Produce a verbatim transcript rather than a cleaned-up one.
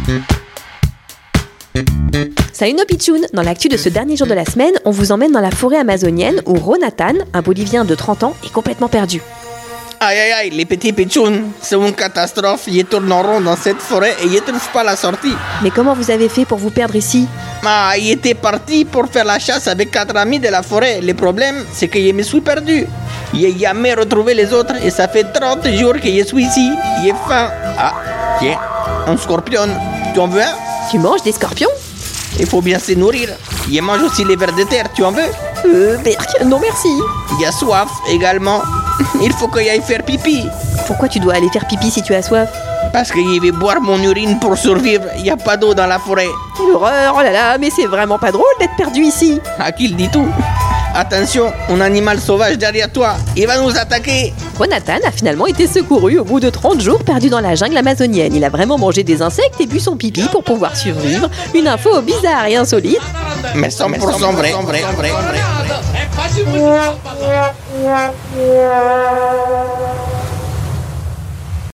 Salut nos pitchouns. Dans l'actu de ce dernier jour de la semaine, on vous emmène dans la forêt amazonienne où Ronatan, un Bolivien de trente ans, est complètement perdu. Aïe aïe aïe, les petits pitchouns, c'est une catastrophe. Ils tournent en rond dans cette forêt et ils ne trouvent pas la sortie. Mais comment vous avez fait pour vous perdre ici? Ah, ils étaient partis pour faire la chasse avec quatre amis de la forêt. Le problème, c'est que je me suis perdu. Je n'ai jamais retrouvé les autres et ça fait trente jours que je suis ici. J'ai faim. Ah, tiens, un scorpion. Tu en veux un? Tu manges des scorpions? Il faut bien se nourrir. Je mange aussi les vers de terre, tu en veux? Euh, Berk, non merci. Il y a soif également. Il faut que j'aille faire pipi. Pourquoi tu dois aller faire pipi si tu as soif? Parce que je vais boire mon urine pour survivre. Il n'y a pas d'eau dans la forêt. L'horreur, oh là là, mais c'est vraiment pas drôle d'être perdu ici. À qui il dit tout? Attention, un animal sauvage derrière toi. Il va nous attaquer. Ronatan a finalement été secouru au bout de trente jours perdu dans la jungle amazonienne. Il a vraiment mangé des insectes et bu son pipi pour pouvoir survivre. Une info bizarre et insolite. Mais cent pour cent vrai. vrai, vrai, vrai, vrai.